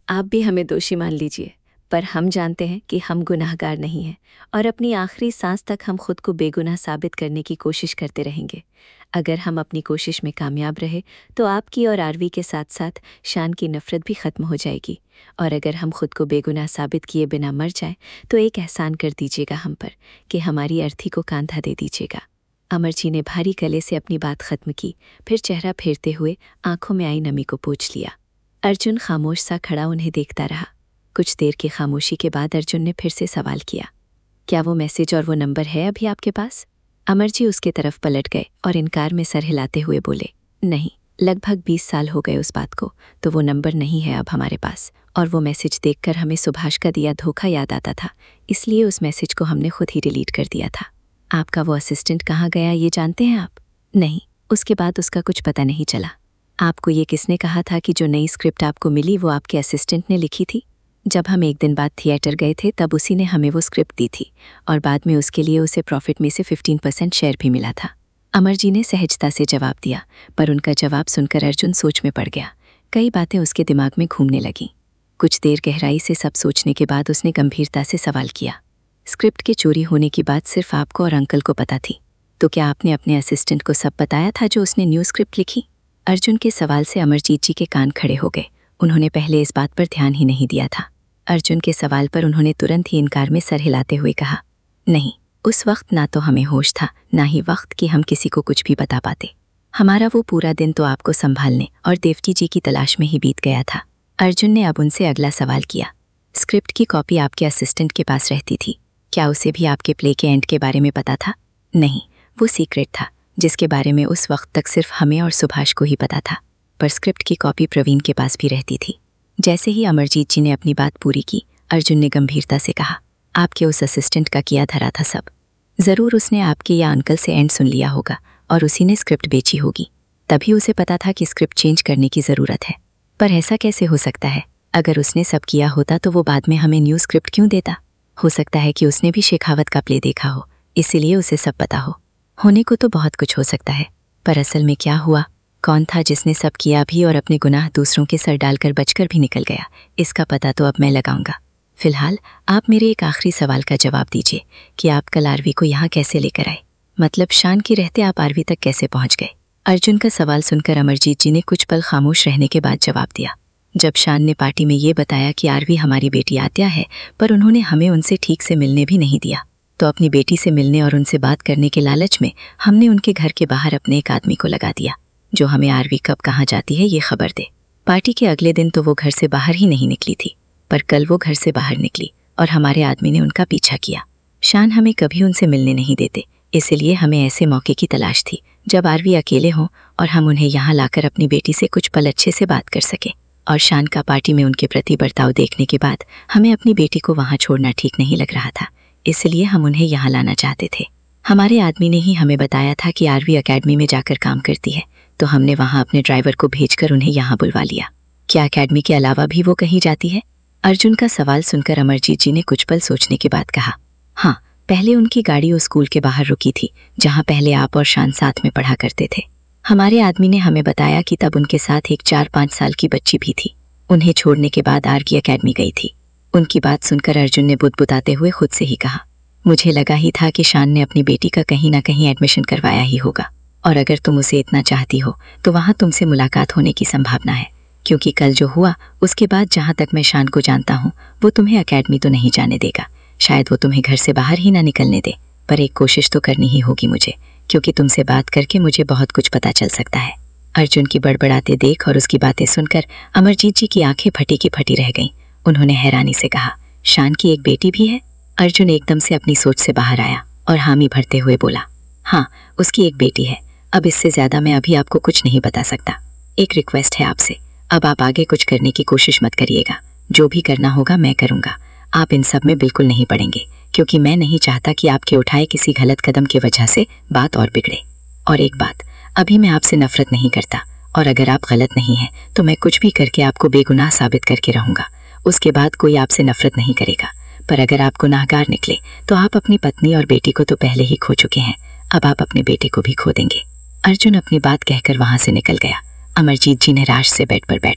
आप भी हमें दोषी मान लीजिए, पर हम जानते हैं कि हम गुनाहगार नहीं हैं और अपनी आखिरी सांस तक हम खुद को बेगुनाह साबित करने की कोशिश करते रहेंगे। अगर हम अपनी कोशिश में कामयाब रहे तो आपकी और आरवी के साथ साथ शान की नफ़रत भी ख़त्म हो जाएगी। और अगर हम खुद को बेगुनाह साबित किए बिना मर जाएं तो एक एहसान कर दीजिएगा हम पर कि हमारी अर्थी को कांधा दे दीजिएगा। अमर जी ने भारी गले से अपनी बात ख़त्म की, फिर चेहरा फेरते हुए आंखों में आई नमी को पोंछ लिया। अर्जुन खामोश सा खड़ा उन्हें देखता रहा। कुछ देर की खामोशी के बाद अर्जुन ने फिर से सवाल किया, क्या वो मैसेज और वो नंबर है अभी आपके पास? अमर जी उसके तरफ पलट गए और इनकार में सर हिलाते हुए बोले, नहीं, लगभग 20 साल हो गए उस बात को, तो वो नंबर नहीं है अब हमारे पास। और वो मैसेज देखकर हमें सुभाष का दिया धोखा याद आता था, इसलिए उस मैसेज को हमने खुद ही डिलीट कर दिया था। आपका वो असिस्टेंट कहाँ गया ये जानते हैं आप? नहीं, उसके बाद उसका कुछ पता नहीं चला। आपको ये किसने कहा था कि जो नई स्क्रिप्ट आपको मिली वो आपके असिस्टेंट ने लिखी थी? जब हम एक दिन बाद थिएटर गए थे तब उसी ने हमें वो स्क्रिप्ट दी थी और बाद में उसके लिए उसे प्रॉफिट में से 15% शेयर भी मिला था। अमर जी ने सहजता से जवाब दिया, पर उनका जवाब सुनकर अर्जुन सोच में पड़ गया। कई बातें उसके दिमाग में घूमने लगीं। कुछ देर गहराई से सब सोचने के बाद उसने गंभीरता से सवाल किया, स्क्रिप्ट के चोरी होने की बात सिर्फ आपको और अंकल को पता थी, तो क्या आपने अपने असिस्टेंट को सब बताया था जो उसने न्यू स्क्रिप्ट लिखी? अर्जुन के सवाल से अमरजीत जी के कान खड़े हो गए। उन्होंने पहले इस बात पर ध्यान ही नहीं दिया था। अर्जुन के सवाल पर उन्होंने तुरंत ही इनकार में सर हिलाते हुए कहा, नहीं, उस वक्त ना तो हमें होश था ना ही वक्त कि हम किसी को कुछ भी बता पाते। हमारा वो पूरा दिन तो आपको संभालने और देवकी जी की तलाश में ही बीत गया था। अर्जुन ने अब उनसे अगला सवाल किया, स्क्रिप्ट की कॉपी आपके असिस्टेंट के पास रहती थी, क्या उसे भी आपके प्ले के एंड के बारे में पता था? नहीं, वो सीक्रेट था जिसके बारे में उस वक्त तक सिर्फ हमें और सुभाष को ही पता था, पर स्क्रिप्ट की कॉपी प्रवीण के पास भी रहती थी। जैसे ही अमरजीत जी ने अपनी बात पूरी की, अर्जुन ने गंभीरता से कहा, आपके उस असिस्टेंट का किया धरा था सब। ज़रूर उसने आपके या अंकल से एंड सुन लिया होगा और उसी ने स्क्रिप्ट बेची होगी, तभी उसे पता था कि स्क्रिप्ट चेंज करने की ज़रूरत है। पर ऐसा कैसे हो सकता है? अगर उसने सब किया होता तो वो बाद में हमें न्यू स्क्रिप्ट क्यों देता? हो सकता है कि उसने भी शेखावत का प्ले देखा हो, इसीलिए उसे सब पता हो। होने को तो बहुत कुछ हो सकता है, पर असल में क्या हुआ, कौन था जिसने सब किया भी और अपने गुनाह दूसरों के सर डालकर बचकर भी निकल गया, इसका पता तो अब मैं लगाऊंगा। फिलहाल आप मेरे एक आखिरी सवाल का जवाब दीजिए कि आप कल आरवी को यहाँ कैसे लेकर आए? मतलब शान के रहते आप आरवी तक कैसे पहुँच गए? अर्जुन का सवाल सुनकर अमरजीत जी ने कुछ पल खामोश रहने के बाद जवाब दिया, जब शान ने पार्टी में ये बताया कि आरवी हमारी बेटी आत्या है, पर उन्होंने हमें उनसे ठीक से मिलने भी नहीं दिया, तो अपनी बेटी से मिलने और उनसे बात करने के लालच में हमने उनके घर के बाहर अपने एक आदमी को लगा दिया जो हमें आरवी कब कहाँ जाती है ये खबर दे। पार्टी के अगले दिन तो वो घर से बाहर ही नहीं निकली थी, पर कल वो घर से बाहर निकली और हमारे आदमी ने उनका पीछा किया। शान हमें कभी उनसे मिलने नहीं देते, इसलिए हमें ऐसे मौके की तलाश थी जब आरवी अकेले हों और हम उन्हें यहाँ लाकर अपनी बेटी से कुछ पल अच्छे से बात कर सकें। और शान का पार्टी में उनके प्रति बर्ताव देखने के बाद हमें अपनी बेटी को वहाँ छोड़ना ठीक नहीं लग रहा था, इसलिए हम उन्हें यहाँ लाना चाहते थे। हमारे आदमी ने ही हमें बताया था कि आरवी एकेडमी में जाकर काम करती है, तो हमने वहाँ अपने ड्राइवर को भेजकर उन्हें यहाँ बुलवा लिया। क्या एकेडमी के अलावा भी वो कहीं जाती है? अर्जुन का सवाल सुनकर अमरजीत जी ने कुछ पल सोचने के बाद कहा, हाँ, पहले उनकी गाड़ी उस स्कूल के बाहर रुकी थी जहाँ पहले आप और शान साथ में पढ़ा करते थे। हमारे आदमी ने हमें बताया कि तब उनके साथ एक 4-5 साल की बच्ची भी थी। उन्हें छोड़ने के बाद आरवी एकेडमी गई थी। उनकी बात सुनकर अर्जुन ने बुदबुदाते हुए खुद से ही कहा, मुझे लगा ही था कि शान ने अपनी बेटी का कहीं ना कहीं एडमिशन करवाया ही होगा, और अगर तुम उसे इतना चाहती हो तो वहाँ तुमसे मुलाकात होने की संभावना है, क्योंकि कल जो हुआ उसके बाद जहाँ तक मैं शान को जानता हूँ वो तुम्हें एकेडमी तो नहीं जाने देगा। शायद वो तुम्हें घर से बाहर ही ना निकलने दे, पर एक कोशिश तो करनी ही होगी मुझे, क्योंकि तुमसे बात करके मुझे बहुत कुछ पता चल सकता है। अर्जुन की बड़बड़ाते देख और उसकी बातें सुनकर अमरजीत जी की आंखें फटी की फटी रह गईं। उन्होंने हैरानी से कहा, शान की एक बेटी भी है? अर्जुन एकदम से अपनी सोच से बाहर आया और हामी भरते हुए बोला, हाँ, उसकी एक बेटी है। अब इससे ज़्यादा मैं अभी आपको कुछ नहीं बता सकता। एक रिक्वेस्ट है आपसे, अब आप आगे कुछ करने की कोशिश मत करिएगा। जो भी करना होगा मैं करूँगा। आप इन सब में बिल्कुल नहीं पड़ेंगे, क्योंकि मैं नहीं चाहता कि आपके उठाए किसी गलत कदम की वजह से बात और बिगड़े। और एक बात, अभी मैं आपसे नफरत नहीं करता, और अगर आप गलत नहीं हैं तो मैं कुछ भी करके आपको बेगुनाह साबित करके रहूँगा। उसके बाद कोई आपसे नफरत नहीं करेगा। पर अगर आप गुनाहगार निकले तो आप अपनी पत्नी और बेटी को तो पहले ही खो चुके हैं, अब आप अपने बेटे को भी खो देंगे। अर्जुन अपनी बात कहकर वहाँ से निकल गया। अमरजीत जी निराश से बेड पर बैठ गए।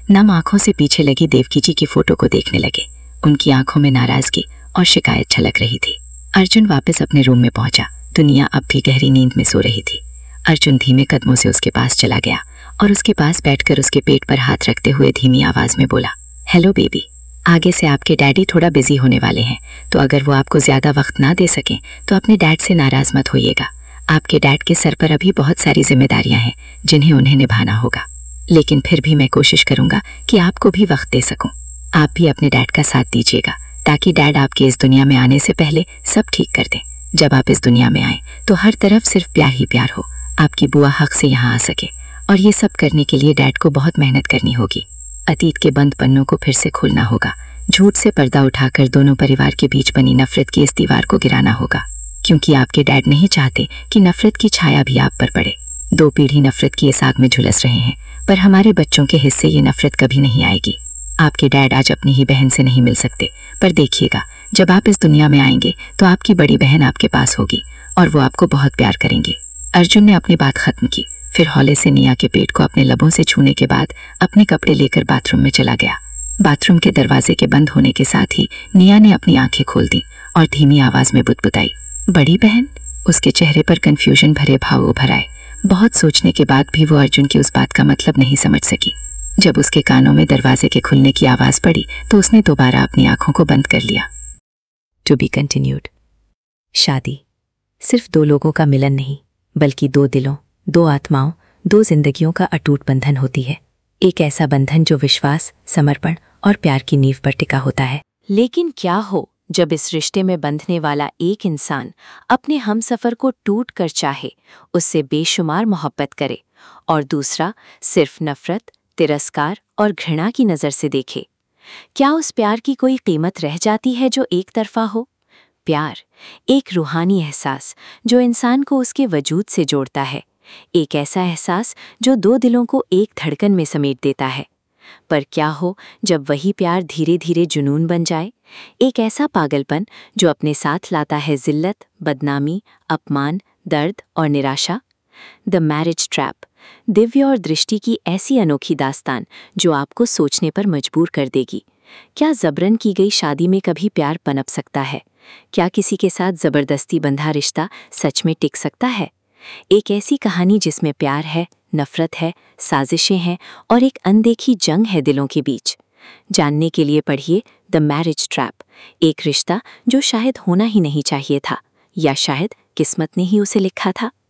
नम आंखों से पीछे लगी देवकी जी की फोटो को देखने लगे। उनकी आंखों में नाराजगी और शिकायत छलक रही थी। अर्जुन वापस अपने रूम में पहुंचा। दुनिया अब भी गहरी नींद में सो रही थी। अर्जुन धीमे कदमों से उसके पास चला गया और उसके पास बैठकर उसके पेट पर हाथ रखते हुए धीमी आवाज में बोला, हेलो बेबी, आगे से आपके डैडी थोड़ा बिजी होने वाले हैं, तो अगर वो आपको ज्यादा वक्त ना दे सकें तो अपने डैड से नाराज मत होइएगा। आपके डैड के सर पर अभी बहुत सारी जिम्मेदारियां हैं जिन्हें उन्हें निभाना होगा, लेकिन फिर भी मैं कोशिश करूंगा कि आपको भी वक्त दे सकूं। आप भी अपने डैड का साथ दीजिएगा ताकि डैड आपके इस दुनिया में आने से पहले सब ठीक कर दें। जब आप इस दुनिया में आए तो हर तरफ सिर्फ प्यार ही प्यार हो, आपकी बुआ हक से यहाँ आ सके, और ये सब करने के लिए डैड को बहुत मेहनत करनी होगी। अतीत के बंद पन्नों को फिर से खोलना होगा। झूठ से पर्दा उठाकर दोनों परिवार के बीच बनी नफरत की इस दीवार को गिराना होगा, क्योंकि आपके डैड नहीं चाहते कि नफरत की छाया भी आप पर पड़े। 2 पीढ़ी नफरत की इस आग में झुलस रहे हैं, पर हमारे बच्चों के हिस्से ये नफरत कभी नहीं आएगी। आपके डैड आज अपनी ही बहन से नहीं मिल सकते, पर देखिएगा जब आप इस दुनिया में आएंगे तो आपकी बड़ी बहन आपके पास होगी और वो आपको बहुत प्यार करेंगे। अर्जुन ने अपनी बात खत्म की, फिर हौले से निया के पेट को अपने लबों से छूने के बाद अपने कपड़े लेकर बाथरूम में चला गया। बाथरूम के दरवाजे के बंद होने के साथ ही निया ने अपनी आंखें खोल दी और धीमी आवाज में बुदबुदाई, बड़ी बहन। उसके चेहरे पर कंफ्यूजन भरे भाव उभर आए। बहुत सोचने के बाद भी वो अर्जुन की उस बात का मतलब नहीं समझ सकी। जब उसके कानों में दरवाजे के खुलने की आवाज पड़ी तो उसने दोबारा अपनी आंखों को बंद कर लिया। To be continued. शादी सिर्फ 2 लोगों का मिलन नहीं, बल्कि 2 दिलों, 2 आत्माओं, 2 जिंदगियों का अटूट बंधन होती है। एक ऐसा बंधन जो विश्वास, समर्पण और प्यार की नींव पर टिका होता है। लेकिन क्या हो जब इस रिश्ते में बंधने वाला एक इंसान अपने हमसफर को टूट कर चाहे, उससे बेशुमार मोहब्बत करे, और दूसरा सिर्फ नफरत, तिरस्कार और घृणा की नज़र से देखे? क्या उस प्यार की कोई कीमत रह जाती है जो एक तरफा हो? प्यार एक रूहानी एहसास जो इंसान को उसके वजूद से जोड़ता है, एक ऐसा एहसास जो 2 दिलों को एक धड़कन में समेट देता है। पर क्या हो जब वही प्यार धीरे धीरे जुनून बन जाए, एक ऐसा पागलपन जो अपने साथ लाता है जिल्लत, बदनामी, अपमान, दर्द और निराशा? द मैरिज ट्रैप, दिव्य और दृष्टि की ऐसी अनोखी दास्तान जो आपको सोचने पर मजबूर कर देगी। क्या जबरन की गई शादी में कभी प्यार पनप सकता है? क्या किसी के साथ जबरदस्ती बंधा रिश्ता सच में टिक सकता है? एक ऐसी कहानी जिसमें प्यार है, नफरत है, साजिशें हैं और एक अनदेखी जंग है दिलों के बीच। जानने के लिए पढ़िए द मैरिज ट्रैप, एक रिश्ता जो शायद होना ही नहीं चाहिए था, या शायद किस्मत ने ही उसे लिखा था।